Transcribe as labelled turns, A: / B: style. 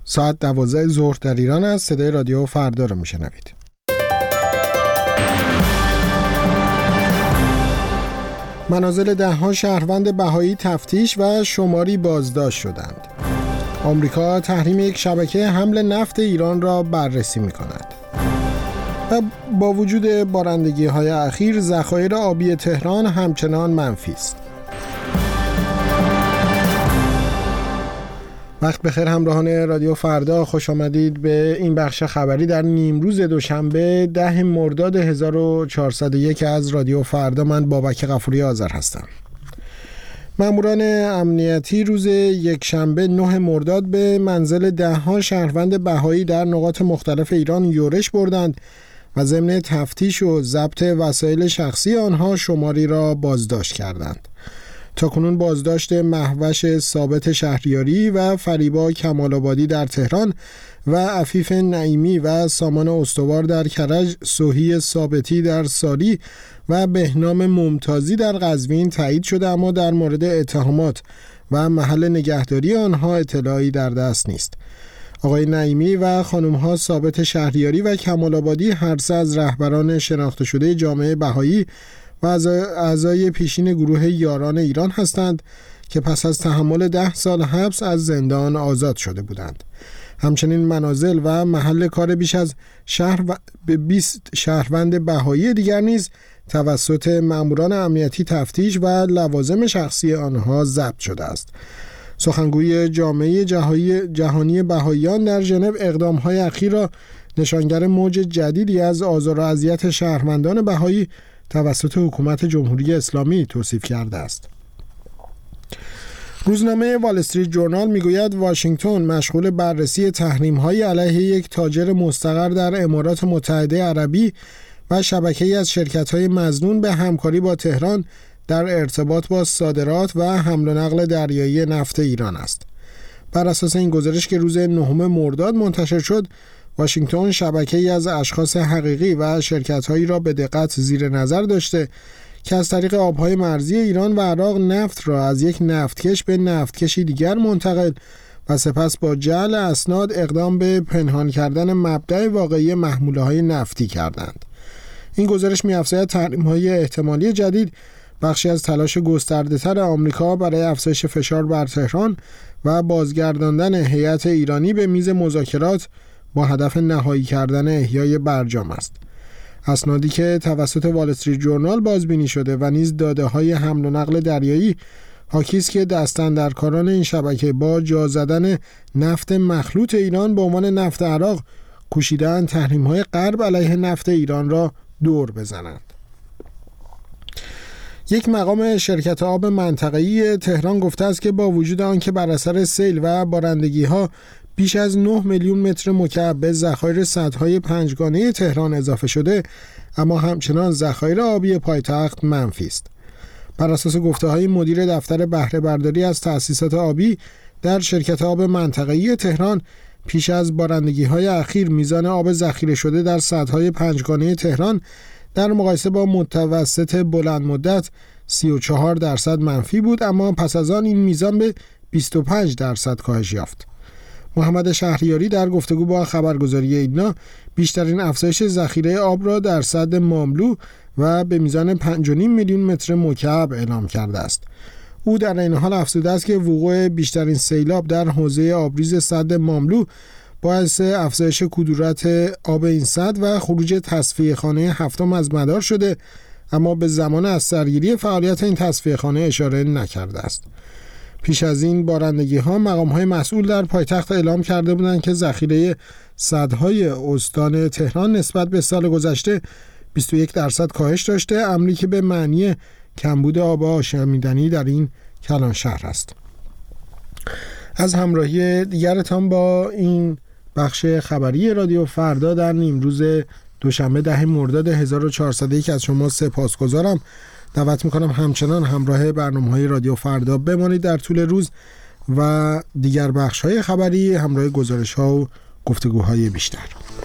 A: ساعت 12 ظهر در ایران است. صدای رادیو فردا رو میشنوید. منازل ده‌ها شهروند بهایی تفتیش و شماری بازداشت شدند. آمریکا تحریم یک شبکه حمل نفت ایران را بررسی می‌کند. و با وجود بارندگی‌های اخیر ذخایر آبی تهران همچنان منفی است. وقت بخیر همراهان رادیو فردا، خوش آمدید به این بخش خبری در نیمروز دوشنبه 10 مرداد 1401 از رادیو فردا. من بابک غفوری آذر هستم. ماموران امنیتی روز یکشنبه 9 مرداد به منزل ده‌ها شهروند بهایی در نقاط مختلف ایران یورش بردند و ضمن تفتیش و ضبط وسایل شخصی آنها شماری را بازداشت کردند. تاکنون بازداشت مهوش ثابت شهریاری و فریبا کمال‌آبادی در تهران و عفیف نعیمی و سامان استوار در کرج، سوهی ثابتی در ساری و بهنام ممتازی در قزوین تایید شده، اما در مورد اتهامات و محل نگهداری آنها اطلاعی در دست نیست. آقای نعیمی و خانم‌ها ثابت شهریاری و کمال‌آبادی هر سه از رهبران شناخته شده جامعه بهایی و اعضای پیشین گروه یاران ایران هستند که پس از تحمل 10 سال حبس از زندان آزاد شده بودند. همچنین منازل و محل کار بیش از 20 شهروند بهایی دیگر نیز توسط ماموران امنیتی تفتیش و لوازم شخصی آنها ضبط شده است. سخنگوی جامعه جهانی بهاییان در ژنو اقدام‌های اخیر را نشانگر موج جدیدی از آزار و اذیت شهروندان بهایی توسط حکومت جمهوری اسلامی توصیف کرده است. روزنامه وال استریت جورنال میگوید واشنگتن مشغول بررسی تحریم‌های علیه یک تاجر مستقر در امارات متحده عربی و شبکه‌ای از شرکت‌های مظنون به همکاری با تهران در ارتباط با صادرات و حمل و نقل دریایی نفت ایران است. بر اساس این گزارش که روز 9 مرداد منتشر شد، واشنگتن شبکه‌ای از اشخاص حقیقی و شرکت‌هایی را به دقت زیر نظر داشته که از طریق آب‌های مرزی ایران و عراق نفت را از یک نفتکش به نفتکشی دیگر منتقل و سپس با جعل اسناد اقدام به پنهان کردن مبدأ واقعی محموله‌های نفتی کردند. این گزارش می‌افزاید تحریم‌های احتمالی جدید بخشی از تلاش گسترده‌تر آمریکا برای افزایش فشار بر تهران و بازگرداندن هیئت ایرانی به میز مذاکرات با هدف نهایی کردن احیای برجام است. اسنادی که توسط وال استریت جورنال بازبینی شده و نیز داده‌های حمل و نقل دریایی حاکی است که دستاندرکاران این شبکه با جا زدن نفت مخلوط ایران به عنوان نفت عراق کوشیدند تحریم‌های غرب علیه نفت ایران را دور بزنند. یک مقام شرکت آب منطقه‌ای تهران گفته است که با وجود آنکه بر اثر سیل و بارندگی‌ها بیش از 9 میلیون متر مکعب به ذخایر سدهای پنجگانه تهران اضافه شده، اما همچنان ذخایر آبی پایتخت منفی است. بر اساس گفته‌های مدیر دفتر بهره برداری از تأسیسات آبی در شرکت آب منطقه‌ای تهران، پیش از بارندگی‌های اخیر میزان آب ذخیره شده در سدهای پنجگانه تهران در مقایسه با متوسط بلند مدت 34% منفی بود، اما پس از آن این میزان به 25% کاهش یافت. محمد شهریاری در گفتگو با خبرگزاری اینا بیشترین افزایش ذخیره آب را در سد ماملو و به میزان 5.5 میلیون متر مکعب اعلام کرده است. او در این حال افزوده است که وقوع بیشترین سیلاب در حوزه آبریز سد ماملو باعث افزایش کدورت آب این سد و خروج تصفیه‌خانه هفتم از مدار شده، اما به زمان از سرگیری فعالیت این تصفیه‌خانه اشاره نکرده است. پیش از این بارندگی‌ها مقام‌های مسئول در پایتخت اعلام کرده بودند که ذخیره سدهای استان تهران نسبت به سال گذشته 21% کاهش داشته، امری که به معنی کمبود آب آشامیدنی در این کلان شهر است. از همراهی دیگرتان با این بخش خبری رادیو فردا در نیمروز دوشنبه 10 مرداد 1401 از شما سپاسگزارم. دعوت میکنم همچنان همراه برنامه‌های رادیو فردا بمانید در طول روز و دیگر بخش‌های خبری همراه گزارش‌ها و گفتگوهای بیشتر.